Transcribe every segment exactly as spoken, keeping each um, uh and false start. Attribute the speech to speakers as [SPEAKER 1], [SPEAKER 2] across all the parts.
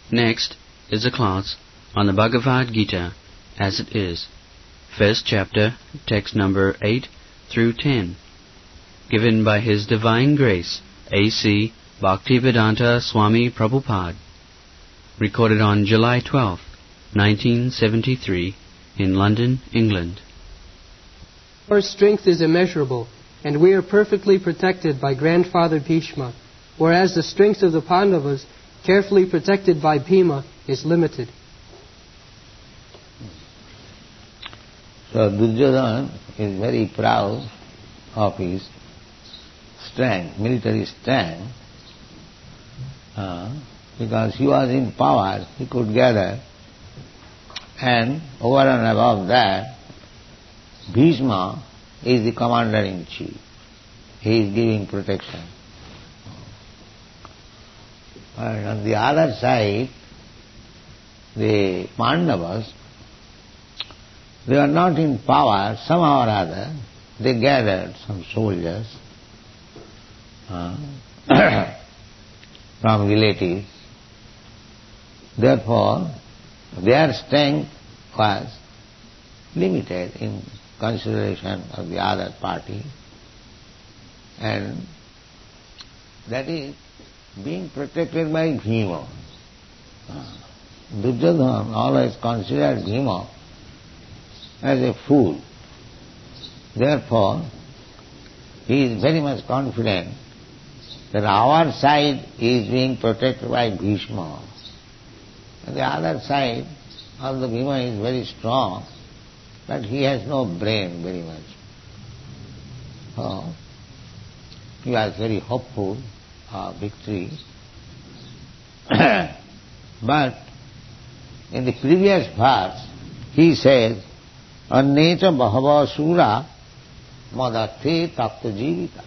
[SPEAKER 1] Next is a class on the Bhagavad Gita as it is, first chapter, text number eight through ten, given by His Divine Grace, A C Bhaktivedanta Swami Prabhupada, recorded on July twelfth, nineteen seventy-three, in London, England.
[SPEAKER 2] Our strength is immeasurable, and we are perfectly protected by Grandfather Bhishma, whereas the strength of the Pandavas, carefully protected by Bhima, is limited.
[SPEAKER 3] So Duryodhana is very proud of his strength, military strength, uh, because he was in power, he could gather, and over and above that, Bhishma is the commander-in-chief. He is giving protection. And on the other side, the Pandavas, they were not in power, somehow or other, they gathered some soldiers uh, from relatives. Therefore, their strength was limited in consideration of the other party, and that is being protected by Bhima. Uh, Duryodhana always considered Bhima as a fool. Therefore, he is very much confident that our side is being protected by Bhishma. And the other side, although Bhima is very strong, but he has no brain very much. So, he was very hopeful of victory. But in the previous verse, he says, Annecha bahava sura madathe takta jivita.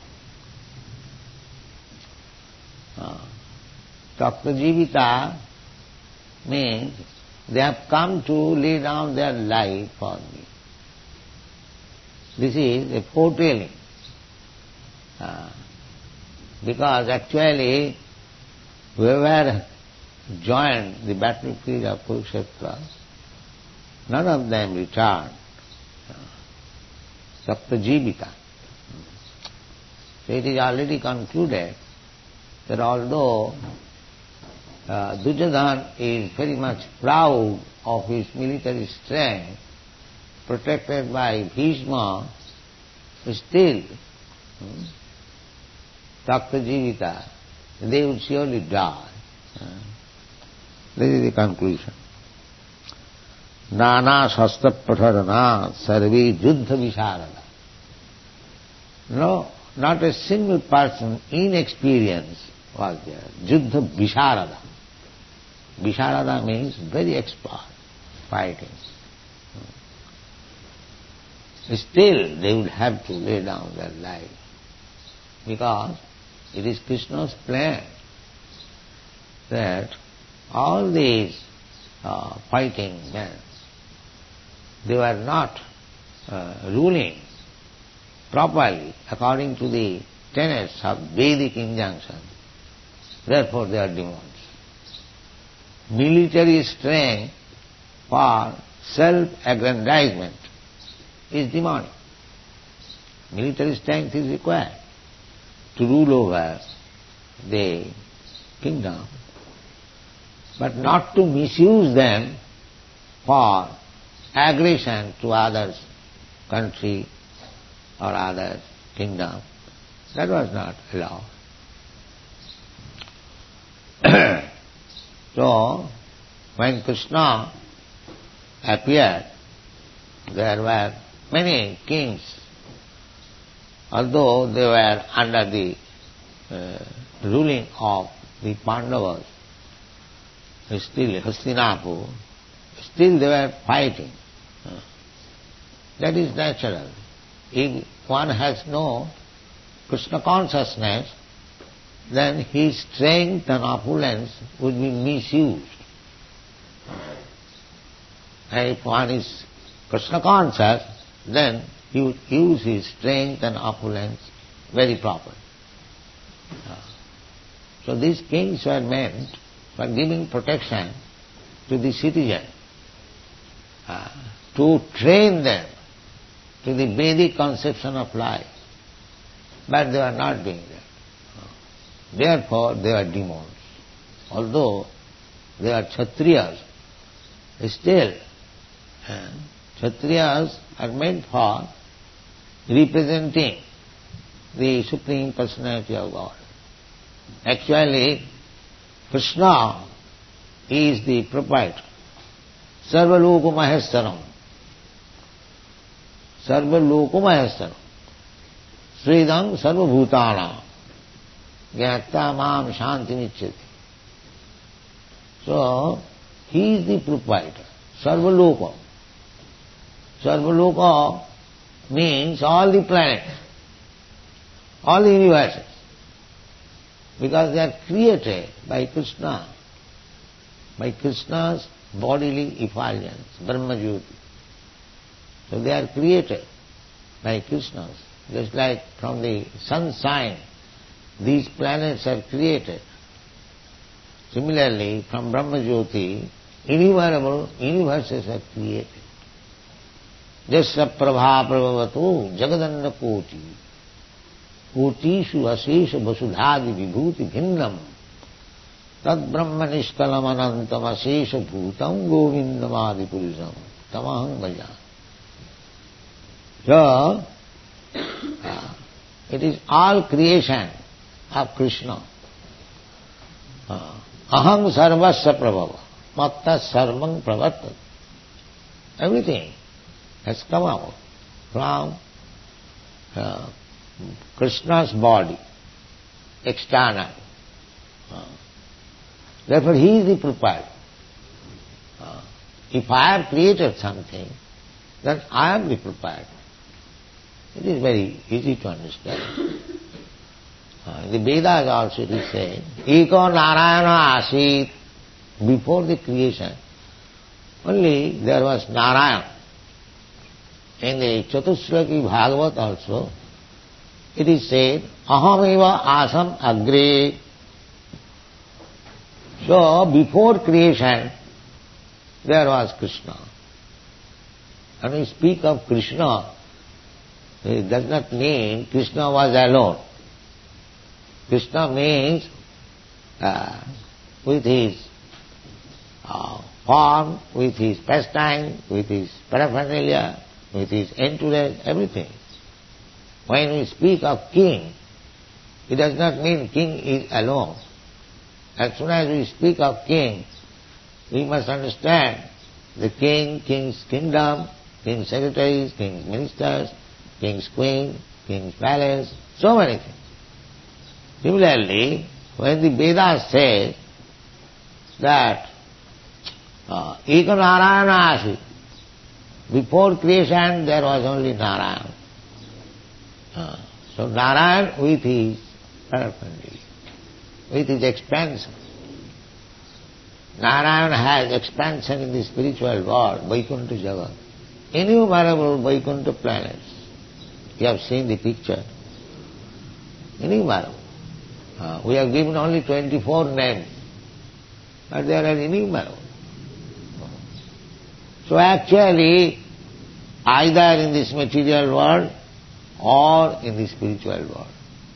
[SPEAKER 3] Takta jivita means they have come to lay down their life for me. This is a foretelling. Uh, because actually, whoever joined the battlefield of Kurukshetra, none of them returned. Sapta Jivita. So it is already concluded that although uh, Duryodhana is very much proud of his military strength, protected by Bhishma, still, hmm, Takta Jivita, they would surely die. Uh, this is the conclusion. Nana shastra patharana sarve juddha visharada. No, not a single person inexperienced was there. Juddha visharada. Visharada means very expert fighting. Still they would have to lay down their life, because it is Krishna's plan that all these uh, fighting men, they were not uh, ruling properly according to the tenets of Vedic injunction. Therefore they are demons. Military strength for self-aggrandizement is demonic. Military strength is required to rule over the kingdom, but not to misuse them for aggression to others' country or other kingdom. That was not allowed. So, when Krishna appeared, there were many kings, although they were under the uh, ruling of the Pandavas, still Hastinapur, still they were fighting. That is natural. If one has no Krishna consciousness, then his strength and opulence would be misused. And if one is Krishna conscious, then he would use his strength and opulence very properly. So these kings were meant for giving protection to the citizen, uh, to train them to the Vedic conception of life. But they are not doing that. Therefore, they are demons. Although they are Kshatriyas, still uh, Kshatriyas are meant for representing the Supreme Personality of God. Actually, Krishna is the proprietor. Sarvaloka Maheshwaram. Sarvaloka Maheshwaram. Sridam Sarvabhutana. Gyatta Mam Shanti Nicheti. So, he is the proprietor. Sarvaloka. Sarvaloka means all the planets, all the universes, because they are created by Krishna, by Krishna's bodily effulgence, Brahma-jyoti. So they are created by Krishna's, just like from the sunshine, these planets are created. Similarly, from Brahma-jyoti, innumerable universes are created. Jasya prabha prabhavatu jagadanda koti kotishu asesha vasudhadi vibhuti bhinnam tad brahma nishkalam anantam asesha bhutam govindamadi purusham tamaham bhaja. So, uh, it is all creation of Krishna. Uh, aham sarvasya prabhava matta sarvam pravartat. Everything has come out from uh, Krishna's body, external. Uh, therefore, he is the proprietor. Uh, if I have created something, then I am the proprietor. It is very easy to understand. Uh, in the Vedas also it is said, Eko Narayana Asit. Before the creation, only there was Narayana. In the Chatushlaki Bhagavat also, it is said, Ahameva asam agre. So, before creation, there was Krishna. When we speak of Krishna, it does not mean Krishna was alone. Krishna means uh, with his uh, form, with his pastime, with his paraphernalia, with his entourage, everything. When we speak of king, it does not mean king is alone. As soon as we speak of king, we must understand the king, king's kingdom, king's secretaries, king's ministers, king's queen, king's palace, so many things. Similarly, when the Vedas say that Eka Narayana Asit, before creation there was only Narayan. Uh, so Narayan with his paraphernalia, with his expansion. Narayan has expansion in the spiritual world, Vaikuntha Jagat. Innumerable Vaikuntha planets. You have seen the picture. Innumerable. Uh, we have given only twenty-four names, but there are innumerable. So actually, either in this material world or in the spiritual world,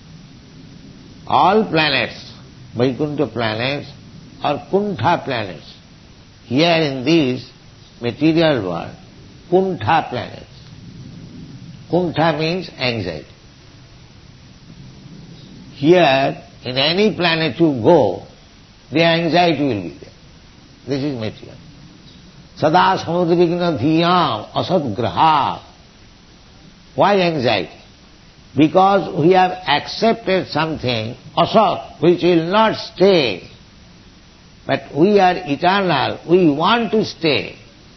[SPEAKER 3] all planets, Vaikuntha planets, are Kuntha planets. Here in this material world, Kuntha planets. Kuntha means anxiety. Here, in any planet you go, the anxiety will be there. This is material. Sada samudrigna dhiyam asad graha. Why anxiety? Because we have accepted something, asat, which will not stay. But we are eternal, we want to stay.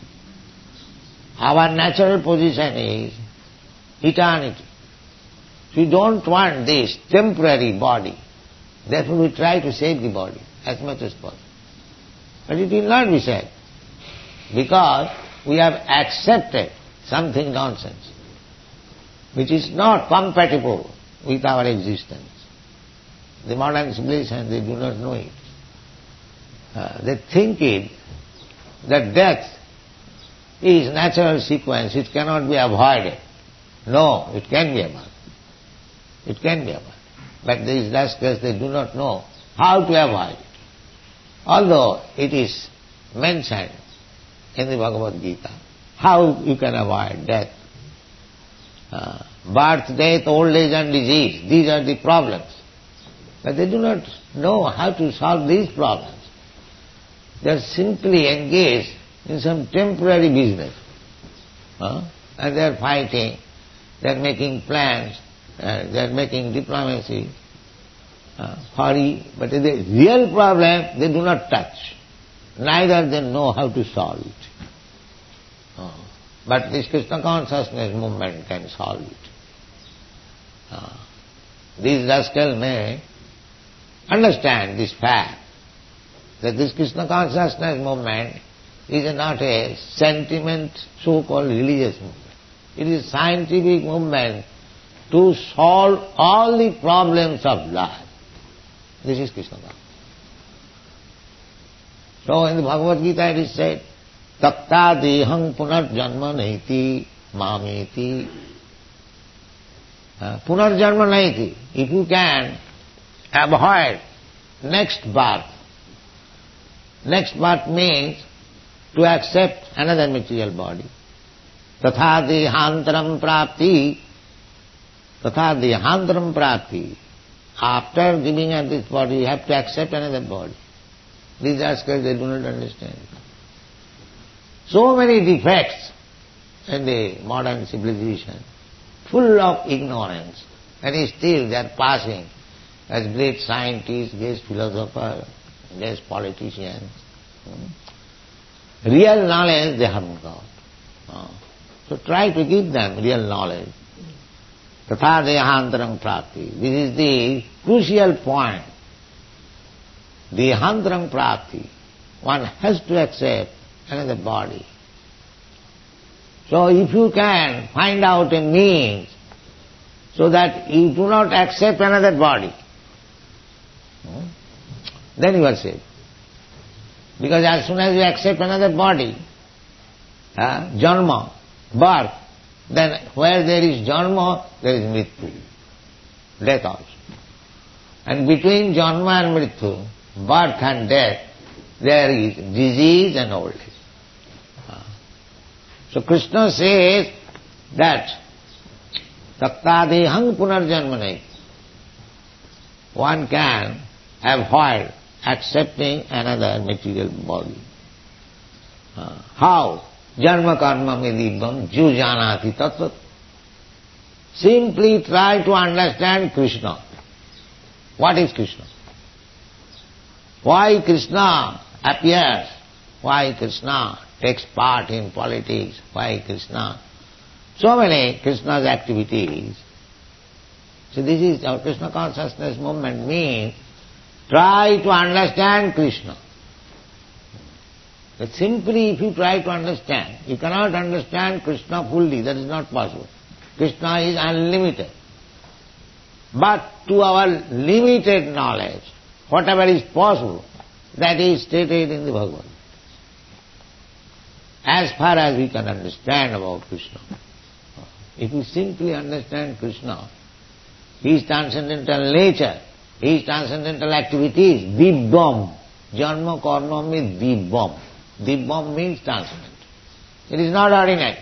[SPEAKER 3] Our natural position is eternity. We don't want this temporary body. Therefore we try to save the body as much as possible. But it will not be saved, because we have accepted something nonsense, which is not compatible with our existence. The modern civilization, they do not know it. uh, they think it that death is natural sequence, it cannot be avoided. No, it can be avoided. It can be avoided. But these rascals, they do not know how to avoid it. Although it is mentioned in the Bhagavad Gita, how you can avoid death. Uh, birth, death, old age and disease, these are the problems. But they do not know how to solve these problems. They are simply engaged in some temporary business. Uh, and they are fighting, they are making plans, uh, they are making diplomacy, uh, hurry, but the real problem they do not touch. Neither they know how to solve it. Uh, but this Krishna consciousness movement can solve it. Uh, these rascals may understand this fact, that this Krishna consciousness movement is not a sentiment, so-called religious movement. It is a scientific movement to solve all the problems of life. This is Krishna consciousness. So in the Bhagavad Gita it is said, Takta deham punarjanma naiti mameti. Uh, punarjanma naiti. If you can avoid next birth, next birth means to accept another material body. Tatha dehantaram prapti. Tatha dehantaram prapti. After giving up this body, you have to accept another body. These rascals, they do not understand. So many defects in the modern civilization, full of ignorance, and still they are passing as great scientists, great philosophers, great politicians. Real knowledge they haven't got. So try to give them real knowledge. Tatha dehantaram prapti. This is the crucial point. Dehantaram prapti. One has to accept another body. So if you can find out a means so that you do not accept another body, then you are safe. Because as soon as you accept another body, uh, janma, birth, then where there is janma, there is mrityu, death also. And between janma and mrityu, birth and death, there is disease and old age. Uh, so Krishna says that taktadehang punarjanmanai. One can avoid accepting another material body. Uh, how? Janma karma medibam jujanati tattvat. Simply try to understand Krishna. What is Krishna? Why Krishna appears? Why Krishna takes part in politics? Why Krishna? So many Krishna's activities. So this is our Krishna consciousness movement means try to understand Krishna. But simply if you try to understand, you cannot understand Krishna fully, that is not possible. Krishna is unlimited. But to our limited knowledge, whatever is possible, that is stated in the Bhagavad Gita. As far as we can understand about Krishna, if we simply understand Krishna, His transcendental nature, His transcendental activities, dibbam, janma karma means dibbam. Dibbam means transcendental. It is not ordinary.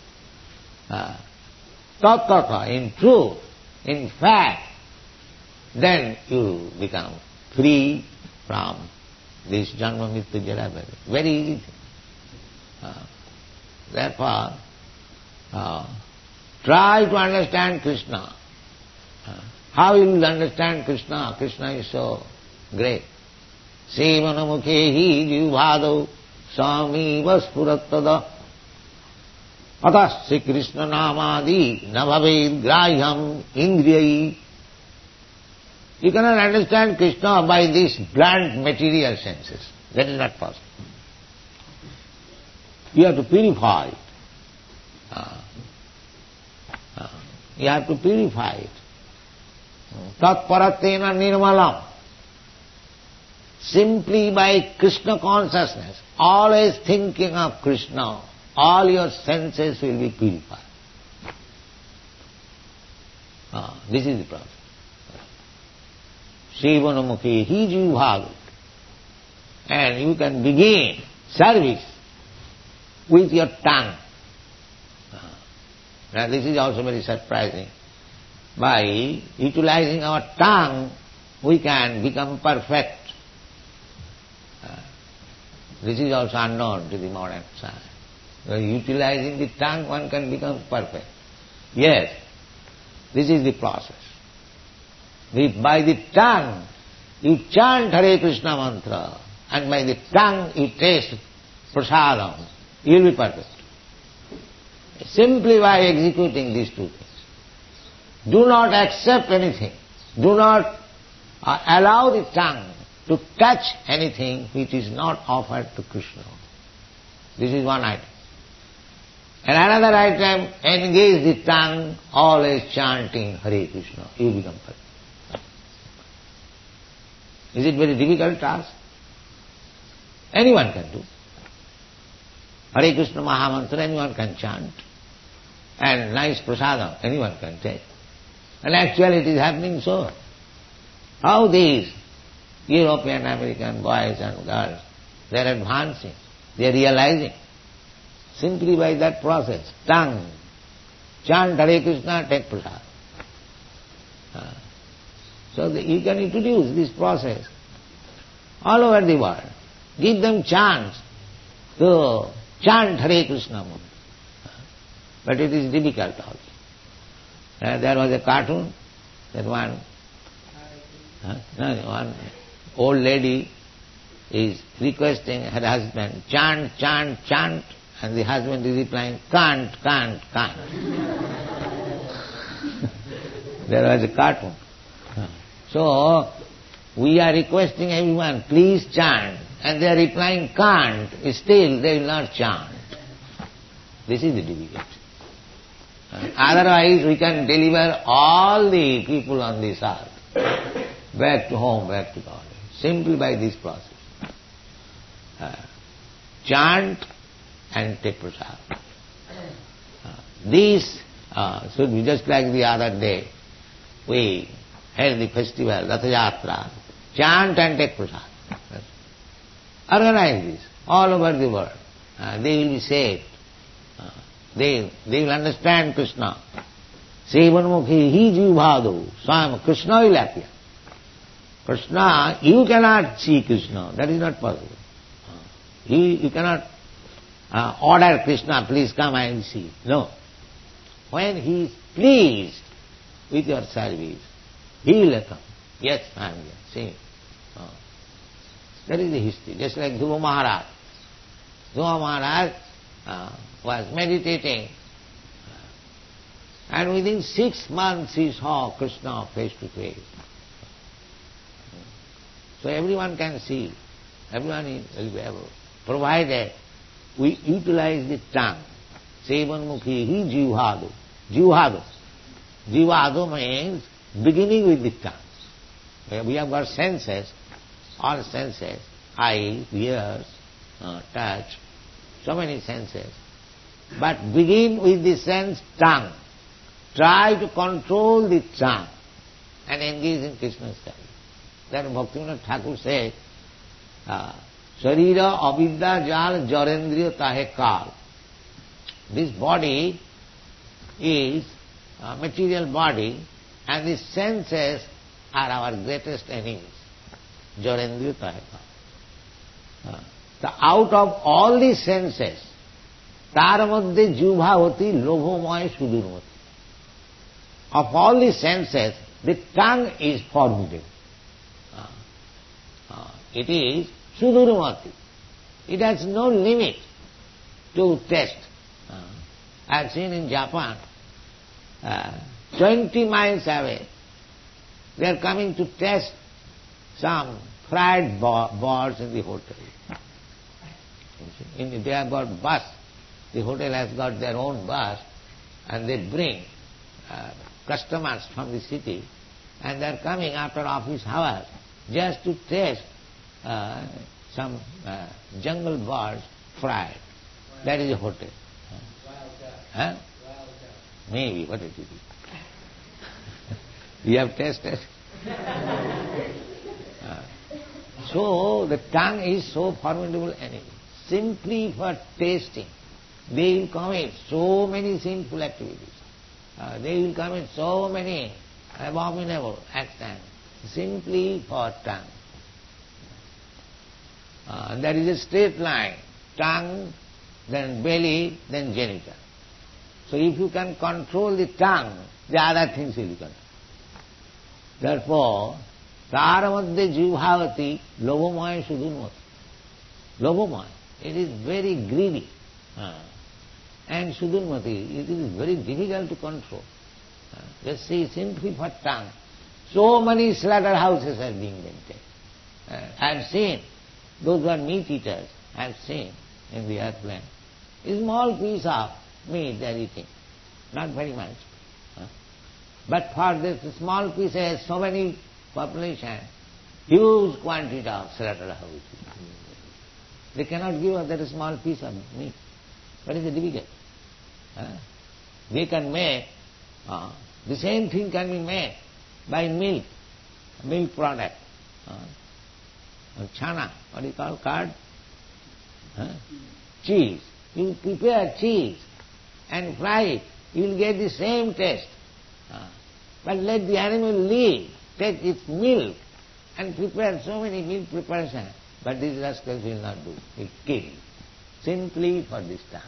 [SPEAKER 3] Tattva, in truth, in fact, then you become free from this janma mrityu jara. Very easy thing. Uh, therefore, uh, try to understand Krishna. Uh, how you will understand Krishna? Krishna is so great. Sevanamukhehi jivadau sami vaspuratada atasya Krishna namadi navaved grahyam indriyai. You cannot understand Krishna by these blunt material senses. That is not possible. You have to purify it. Uh, uh, you have to purify it. Tat paratena nirmalam. simply by Krishna consciousness, always thinking of Krishna, all your senses will be purified. Ah, this is the process. Sevanamukhi hi jivbhagu. And you can begin service with your tongue. Now this is also very surprising. By utilizing our tongue, we can become perfect. Uh, this is also unknown to the modern science. By utilizing the tongue, one can become perfect. Yes, this is the process. The, by the tongue, you chant Hare Krishna mantra, and by the tongue you taste prasadam, you will be perfect. Simply by executing these two things. Do not accept anything. Do not uh, allow the tongue to touch anything which is not offered to Krishna. This is one item. And another item, engage the tongue, always chanting Hare Krishna. You become perfect. Is it very difficult task? Anyone can do. Hare Krishna Mahamantra, anyone can chant. And nice prasadam, anyone can take. And actually it is happening so. How these European, American boys and girls, they are advancing, they are realizing, simply by that process, tongue, chant Hare Krishna, take prasadam. Uh, so the, you can introduce this process all over the world. Give them chance to chant Hare Krishna mantra. But it is difficult also. Uh, there was a cartoon that one, uh, no, one old lady is requesting her husband, chant, chant, chant, and the husband is replying, can't, can't, can't. There was a cartoon. So, we are requesting everyone, please chant, and they are replying, can't, still they will not chant. This is the difficulty. Otherwise we can deliver all the people on this earth back to home, back to God, simply by this process. Uh, chant and take prasad. Uh, this uh, should be just like the other day. We held the festival, Ratha Yatra. Chant and take prasad. Organize this all over the world. Uh, they will be saved. Uh, They, they will understand Krishna. Sevanamukhi hi jivbhadu. Swam, Krishna will appear. Krishna, you cannot see Krishna. That is not possible. You, you cannot uh, order Krishna, please come and see. No. When he is pleased with your service, he will come. Yes, I am here. See. Uh, that is the history. Just like Dhruva Maharaj. Dhruva Maharaj uh, was meditating, and within six months he saw Krishna face to face. So everyone can see, everyone will be able, provided we utilize the tongue. Sevanmukhi hi jivhadu. Jivhadu. Jivhadu means beginning with the tongue. We have got senses, all senses, eyes, ears, uh, touch, so many senses. But begin with the sense tongue. Try to control the tongue and engage in Krishna's service. That Bhaktivinoda Thakur said, Sharira avidya jal jarendriya tahe kal. This body is a material body, and the senses are our greatest enemies. Jarendriya tahe kal. So out of all the senses, তার মধ্যে জিহ্বাবতী লোভময় সুদূরমতি. Of all the senses, the tongue is forbidden. Uh, uh, it is sudurmati. It has no limit to taste. Uh, I have seen in Japan, uh, twenty miles away, they are coming to test some fried birds in the hotel. In, they have got bus. The hotel has got their own bus, and they bring uh, customers from the city, and they are coming after office hours just to taste uh, some uh, jungle birds fried. That is a hotel. Huh? Maybe, what it is. You have tasted? uh, so the tongue is so formidable enemy. Simply for tasting, they will commit so many sinful activities. Uh, they will commit so many abominable actions simply for tongue. Uh, there is a straight line, tongue, then belly, then genital. So if you can control the tongue, the other things will come. Therefore, Taramadde Jivhavati Lobomaya Sudunmati. Lobomaya, it is very greedy. Uh, and Sudunmati, it is very difficult to control. Uh, just see, simply for tongue. So many slaughterhouses are being maintained. Uh, I have seen, those who are meat eaters, I have seen in the earthland, a small piece of meat they are eating, not very much. Uh, but for this small piece has so many population, huge quantity of slaughterhouses. They cannot give up that small piece of meat. What is the difficult? Uh, they can make, uh, the same thing can be made by milk, milk product, uh, chana, what do you call, curd? Uh, cheese. You prepare cheese and fry it, you will get the same taste. Uh, but let the animal live, take its milk and prepare so many milk preparations. But these rascals will not do. They kill simply for this tongue.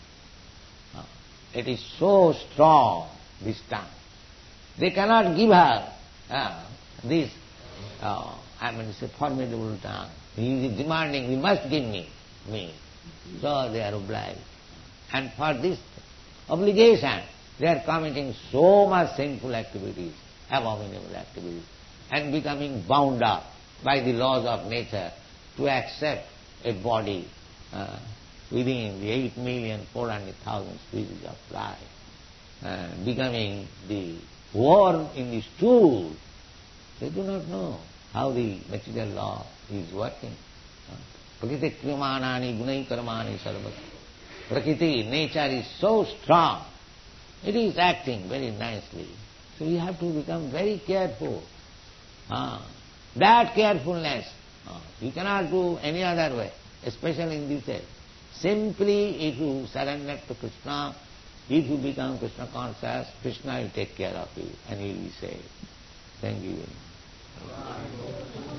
[SPEAKER 3] Uh, it is so strong, this tongue. They cannot give her uh, this, uh, I mean, it's a formidable tongue. He is demanding, you must give me, me. So they are obliged. And for this obligation, they are committing so much sinful activities, abominable activities, and becoming bound up by the laws of nature to accept a body uh, within the eight million four hundred thousand species of life, uh, becoming the worm in the stool. They do not know how the material law is working. Prakriti kriyamanani gunai karmani sarvati. Prakriti, nature is so strong. It is acting very nicely. So you have to become very careful. Ah, that carefulness, ah, you cannot do any other way, especially in this age. Simply if you surrender to Krishna, if you become Krishna conscious, Krishna will take care of you and you will be saved. Thank you very much.